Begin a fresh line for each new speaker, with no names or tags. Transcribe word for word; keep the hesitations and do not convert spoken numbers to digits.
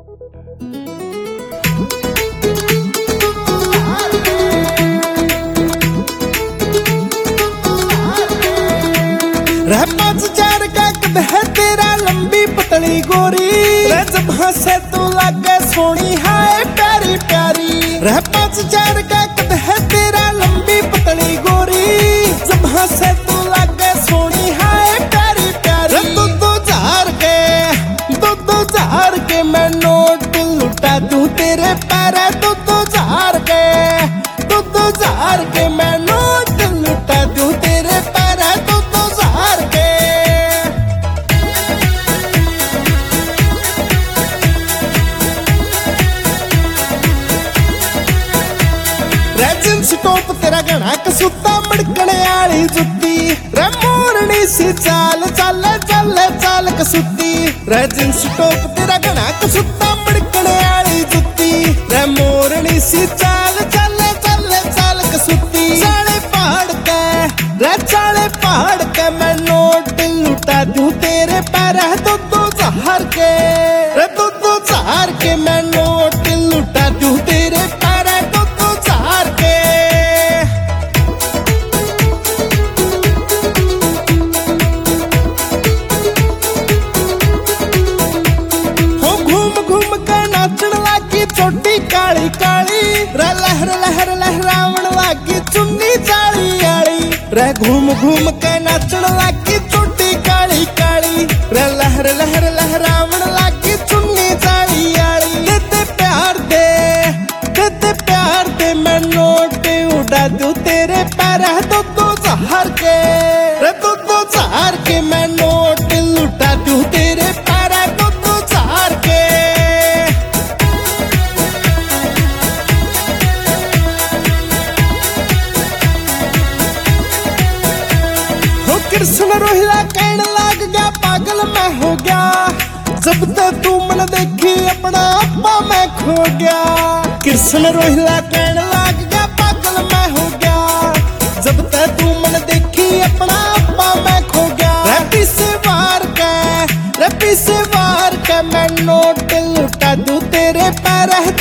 रह पाँच चार का कद है तेरा लंबी पतली गोरी, रह जब हंसे तू लगे सोनी हाय प्यारी प्यारी। रह पाँच चार का कद है तेरा लंबी पतली गोरी, जब हंसे तू लगे सोनी हाय प्यारी प्यारी। दो दो हजार के दो दो हजार के मैं नोट लुटा दूं तेरे पैर, दो दो हजार के दो दो हजार के मैं नोट लुटा दूं तेरे पैर, दो दो हजार के। जींस टॉप तेरा घना कसूता मड़कने आली जुत्ती, रे मोरनी सी चाल चाल चाल चाल कसूती। रे जींस टॉप तेरा घना कसूता मड़कने आली जुत्ती, रे मोरनी सी चाल चाल चाल चाल कसूती। चाले पहाड़ के रे चाले पहाड़ के मैं नोट लुटा दूं तेरे पैर, दो दो हजार के रे दो दो हजार के मैं नोट लुटा दूं तेरे पैर, दो दो हजार के। छोटी काली काली रे लहर लहर लहरावण लागी चुन्नी चाली आली, रे घूम घूम के नाचण लागी छोटी काली काली रे लहर लहर लहरावण लागी चुन्नी चाली आली। दे दे प्यार दे दे दे प्यार दे मैं नोट उड़ा दूं तेरे पैर, दो दो हजार के रे दो दो हजार के मैं नोट लुटा दूं तेरे पैर, दो दो हजार के। कृष्ण रोहिला कहन लाग गया पागल मैं हो गया, जब तक तू मन देखी अपना आपा मैं खो गया। कृष्ण रोहिला कहन लाग गया पागल मैं हो गया, जब तक तू मन देखी अपना आपा मैं खो गया। रैपी से वार के रैपी से वार के मैं नोट लुटा दूं तेरे पैर,